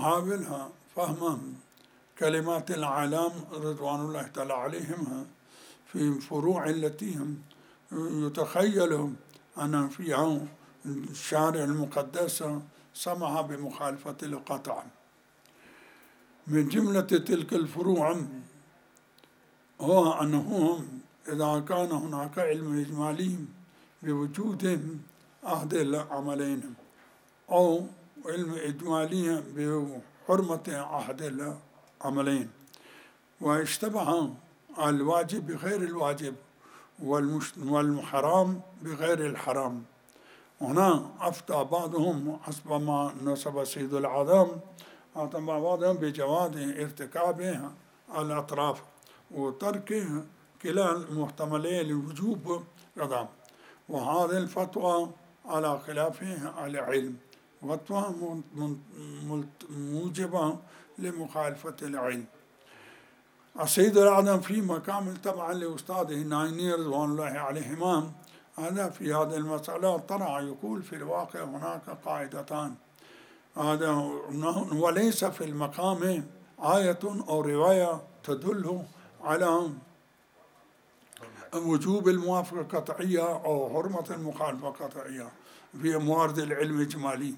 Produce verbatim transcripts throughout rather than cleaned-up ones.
نحاولها فهم كلمات الأعلام رضوان الله تعالى عليهم في فروع التي هم يتخيل أن فيها الشارع المقدس سمح بمخالفة القطع. من جملة تلك الفروع هو أنه إذا كان هناك علم إجمالي بوجود أحد العملين أو علم إجمالي بحرمة أحد العملين واشتبه الواجب بغير الواجب والحرام بغير الحرام، هنا أفتى بعضهم حسب ما نسب سيد الأعظم بعضهم بجواز ارتكاب الأطراف وترك كلا المحتملين للوجوب رضا، وهذه الفتوى على خلاف العلم، فتوى موجبة لمخالفة العلم. السيد الأعظم في مقام تبعا لأستاذه النايني رضوان الله عليهما هذا في هذه المسألة طلع يقول في الواقع هناك قاعدتان، هذا وليس في المقام آية أو رواية تدل على وجوب الموافقة قطعية أو حرمة المخالفة قطعية في موارد العلم الإجمالي،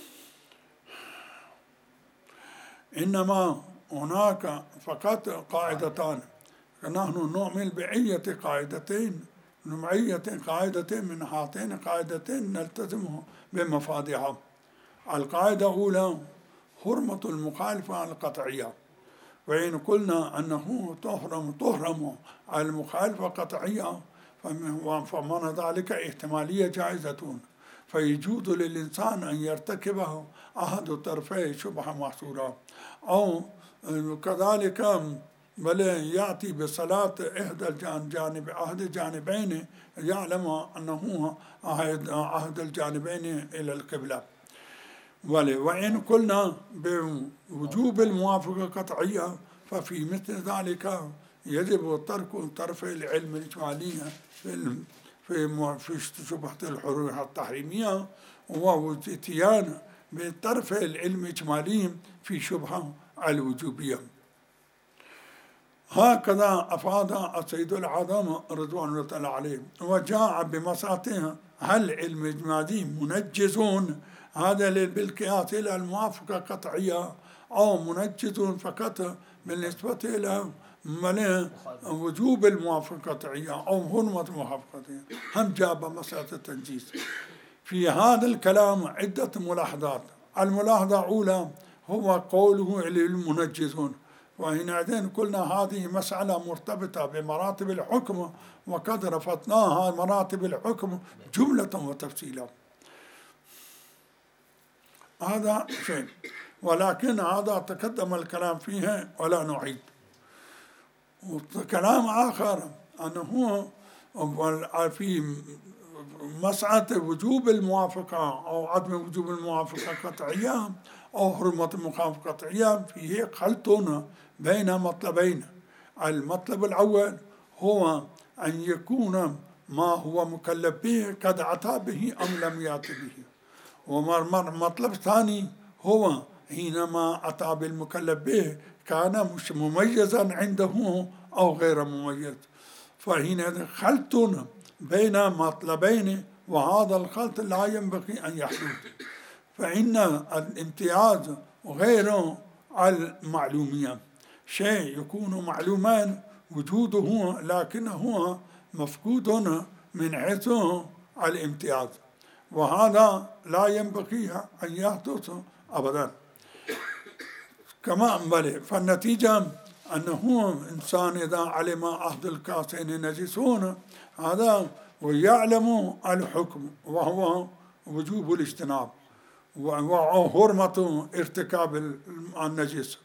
إنما هناك فقط قاعدتان، نحن نؤمن بأية قاعدتين نوعية قاعدة من هاتين قاعدتين نلتزم بمفادها. القاعدة الأولى حرمة المخالفة القطعية، وإن قلنا أنه تحرم تحرم المخالفة قطعية فمعنى ذلك احتمالية جائزة، فيجوز للإنسان أن يرتكبه أحد طرفي شبهة محصورة، أو كذلك بل يأتي بصلاة إحدى الجانب أحد الجانبين يعلم أنه أحد الجانبين إلى القبلة. وإن قلنا بوجوب الموافقة قطعية ففي مثل ذلك يجب ترك طرف العلم الإجمالية في في شبهة الحرية التحريمية واتيان بطرف العلم الإجمالي في شبهة الوجوبية. هكذا أفاد السيد الأعظم رضوان الله تعالى عليه وجاء بمساطها هل علم إجمالي منجزون هذا بالقياس إلى الموافقة قطعية أو منجز فقط بالنسبة إلى وجوب الموافقة قطعية أو حرمة الموافقة قطعية، هم جاب مسألة التنجيز. في هذا الكلام عدة ملاحظات. الملاحظة الأولى هو قوله المنجزون، وحينئذ قلنا هذه مسألة مرتبطة بمراتب الحكم وقد رفضناها مراتب الحكم جملة وتفصيلا، هذا شيء، ولكن هذا تقدم الكلام فيه ولا نعيد. وكلام آخر أنه في مسألة وجوب الموافقة أو عدم وجوب الموافقة قطعية أو حرمة المخالفة قطعية فيه خلط بين مطلبين. المطلب الأول هو أن يكون ما هو مكلف به قد أتى به أم لم يأت به، والمطلب الثاني هو حينما أتى بالمكلف به كان مش مميزا عنده أو غير مميز، فهنا خلط بين مطلبين وهذا الخلط لا ينبغي أن يحدث، فإن الامتياز غير المعلومية شيء يكون معلوما وجوده لكنه مفقود من حيث الامتياز، وهذا لا ينبغي أن يحدث أبدا. كما بل فالنتيجة أنه إنسان إذا علم أحد الكاسين نجسون هذا ويعلم الحكم وهو وجوب الاجتناب وحرمة ارتكاب النجس،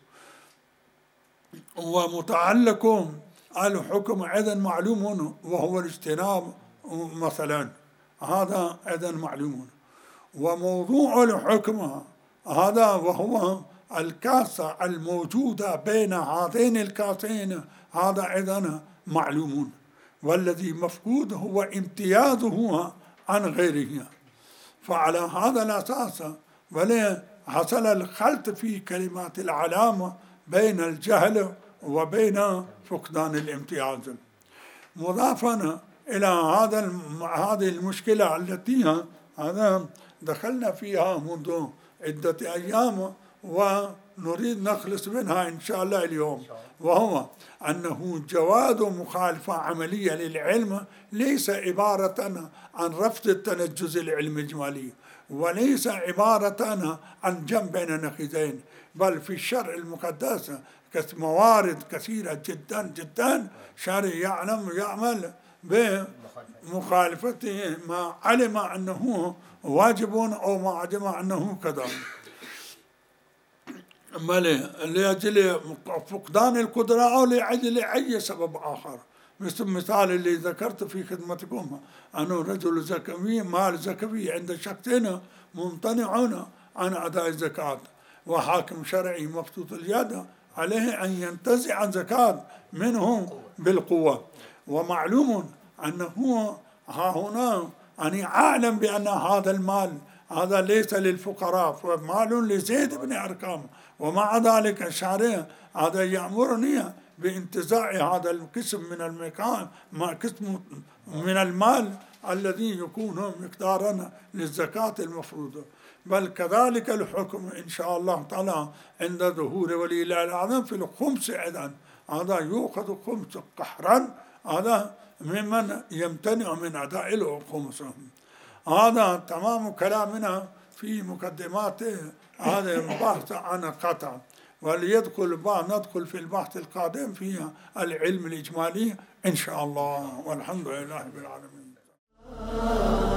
ومتعلق الحكم أيضا معلوم وهو الاجتناب مثلا، هذا أيضا معلوم، وموضوع الحكم هذا وهو الكاسة الموجودة بين هذين الكاسين هذا أيضا معلوم، والذي مفقود هو امتيازه عن غيره. فعلى هذا الأساس ولا حصل الخلط في كلمات العلامة بين الجهل وبين فقدان الامتياز. مضافا إلى هذا هذه المشكلة التي هذا دخلنا فيها منذ عدة أيام ونريد نخلص منها إن شاء الله اليوم، وهو أنه جواز مخالفة عملية للعلم ليس عبارة عن رفض التنجز العلمي الإجمالي، وليس عبارة عن جمع بين نقيضين، بل في الشرع المقدس موارد كثيرة جدا جدا شرع يعلم يعمل بمخالفته ما علم أنه واجب أو ما علم أنه كذا، لأجل فقدان القدرة أو لأجل أي سبب آخر. مثل مثال اللي ذكرت في خدمتكم أنه رجل زكوي مال زكوي عند شخصين ممتنعون عن أداء الزكاة، وحاكم شرعي مبسوط اليد عليه أن ينتزع الزكاة منه بالقوة. ومعلوم أنه ها هنا أني أعلم بأن هذا المال هذا ليس للفقراء، فمال لزيد بن أرقام، ومع ذلك الشارع هذا يأمرني بانتزاع هذا القسم من المكان ما قسم من المال الذي يكون مقدارا للزكاة المفروضة. بل كذلك الحكم إن شاء الله تعالى عند ظهور ولي الله الأعظم في الخمس أيضا، هذا يؤخذ خمس قهرا هذا ممن يمتنع من أداء الخمس. هذا تمام كلامنا في مقدمات هذا البحث عن القطع، وليدخل بعض ندخل في البحث القادم في العلم الإجمالي إن شاء الله، والحمد لله رب العالمين.